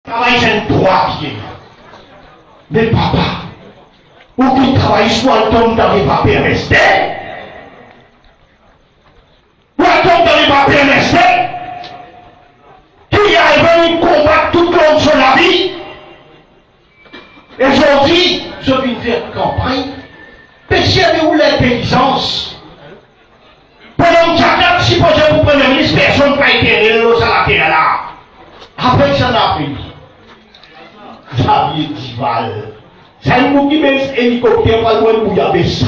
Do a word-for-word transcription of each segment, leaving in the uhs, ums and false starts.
Travail, c'est trois pieds. Mais papa, ou qui travaille soit le temps dans les papiers restés, ou le temps dans les papiers restés, qui a venu combattre tout le long de la vie, et aujourd'hui, je viens faire campagne, péché où l'intelligence. Pendant que chacun, si vous avez Premier ministre, personne n'a été là, ça l'a là. Après, ça n'a pas eu. Xavier Dival. C'est un mot qui met hélicoptère pour loin où il y avait ça.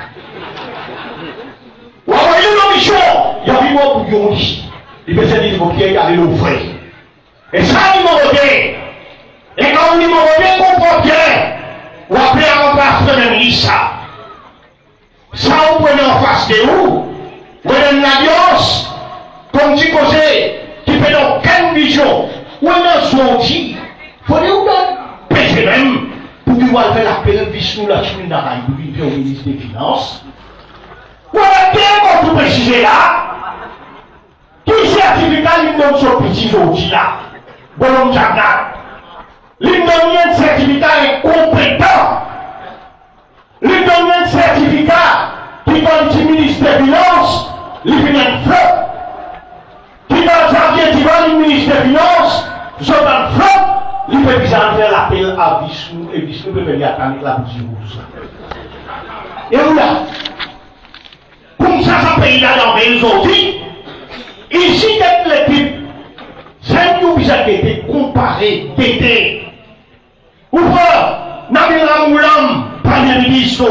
Vous voyez nos missions, il y a eu moi pour y il peut se dire qu'il y a des l'offrir. Et ça, il m'a regardé. Et quand il m'a regardé, comprend bien. Ou après, à la place de Premier ministre, ça. Ça, vous prenez en face de vous. Vous avez une alliance, comme tu causais, qui fait donc quelle vision. Ou un sorti. Il faut dire, ou péché même, pour pouvoir faire la période Vishnu Lakshmi Narayan, pour vivre au ministre des Finances. Ou alors, bien qu'on tout préciser là, qui certificat lui donne son petit aujourd'hui là, bon Jagna, lui donne un certificat compétent, lui donne un certificat qui donne du ministre des Finances, lui vient un flop, qui donne Xavier Dival, le ministre des Finances, je donne flop, lui peut bien faire l'appel à Vishnu, et Vishnu peut venir attendre la bougie rouge. Et où là? Comme ça, ça paye là dans les autres. Ici, d'être l'équipe, c'est nous qui avons été comparés, d'aider. Ou pas, Nabil Ramoulam, Premier ministre,